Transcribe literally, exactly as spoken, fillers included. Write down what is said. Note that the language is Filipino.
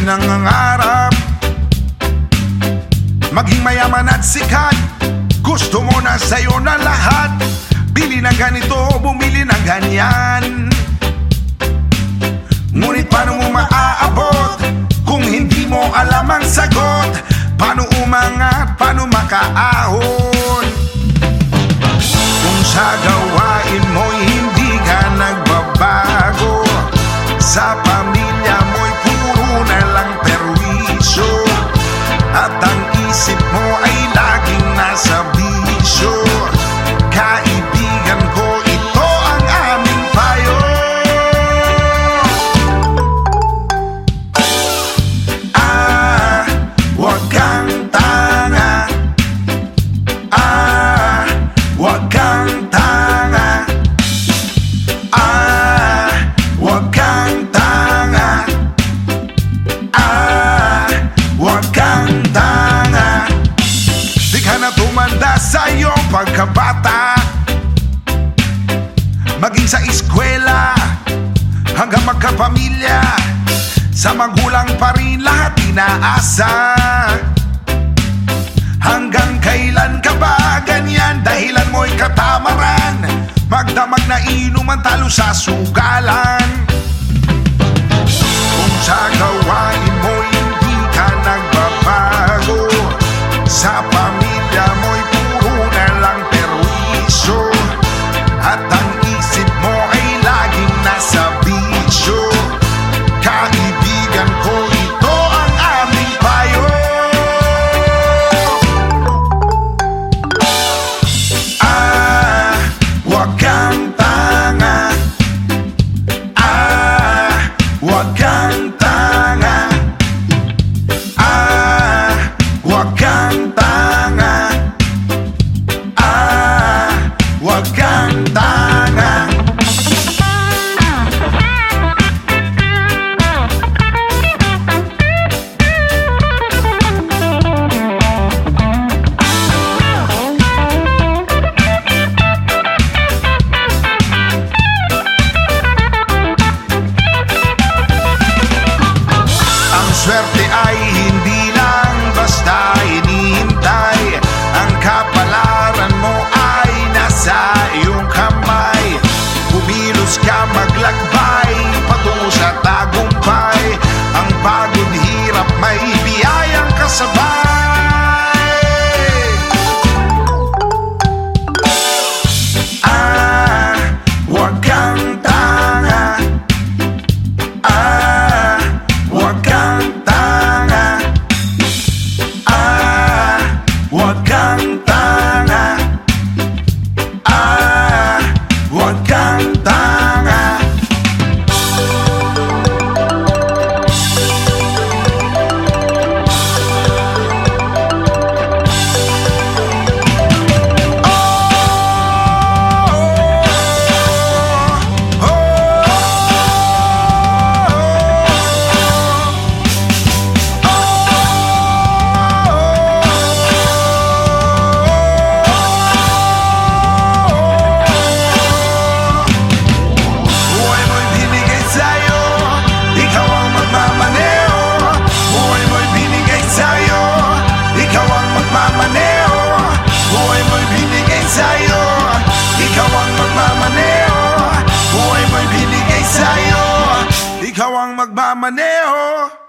nangangarap maging mayaman at sikat. Gusto mo na sa'yo na lahat. Bili ng ganito, bumili ng ganyan. Ngunit paano mo maaabot kung hindi mo alam ang sagot? Paano umangat, paano makaahon kung sa gawain mo'y hindi ka nagbabago? Sa pamilya mo'y puro na lang perwisyo, at ang isip mo ay laging nasa bisyo. Kaibigan ko, ito ang aming payo. Ah, huwag kang tanga. Ah, huwag kang tanga. Ah, huwag kang tanga. Ah, huwag kang tanga. Di ka na tumanda sa iyong pagkabata, maging sa eskwela hanggang magkapamilya. Sa magulang pa rin lahat inaasa. Hanggang kailan ka ba ganyan? Dahilan mo'y katamaran, magdamag na inuman, talo sa sugalan. Kung sa gawain mo hindi ka nagbabago, sa pamilya mo'y puro na lang perwisyo, at ang isip mo ay laging nasa bisyo. Kaibigan ko, ito ang aming payo. Ah, huwag kang tanga. Ah, huwag kang tanga. Ah, huwag kang tanga. Ah, huwag kang tanga. Ang swerte ay hindi lang basta hinihintay. Ang kapalaran mo ay nasa iyong kamay. Kumilos ka, maglakbay patungo sa tagumpay. Ang pagod, hirap, may biyayang kasabay. Ah, huwag kang tanga. Ah, huwag kang tanga. Ah, huwag kang tanga. Ah, huwag kang tanga. Buhay mo'y binigay sa'yo, ikaw ang magmamaneho. Buhay mo'y binigay sa'yo, ikaw ang magmamaneho. Buhay mo'y binigay sa'yo, ikaw ang magmamaneho. Buhay mo'y binigay sa'yo, ikaw ang magmamaneho.